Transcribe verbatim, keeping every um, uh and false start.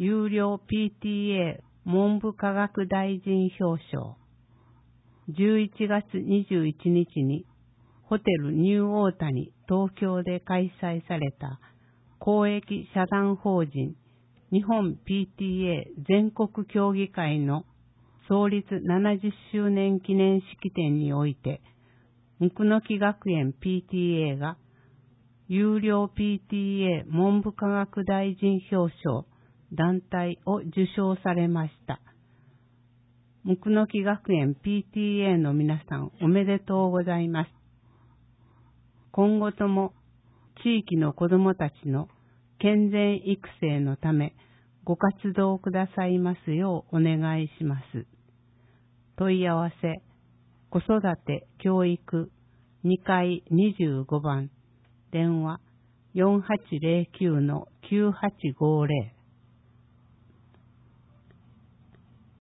有料 ピーティーエー 文部科学大臣表彰。じゅういちがつにじゅういちにちにホテルニューオータニ東京で開催された公益社団法人日本 ピーティーエー 全国協議会の創立ななじゅっしゅうねん記念式典において、椋野木学園 ピーティーエー が有料 ピーティーエー 文部科学大臣表彰団体を受賞されました。椋野木学園 ピーティーエー の皆さんおめでとうございます。今後とも地域の子どもたちの健全育成のためご活動くださいますようお願いします。問い合わせ、子育て教育にかいにじゅうごばん、電話 よんはちゼロきゅうのきゅうはちごゼロ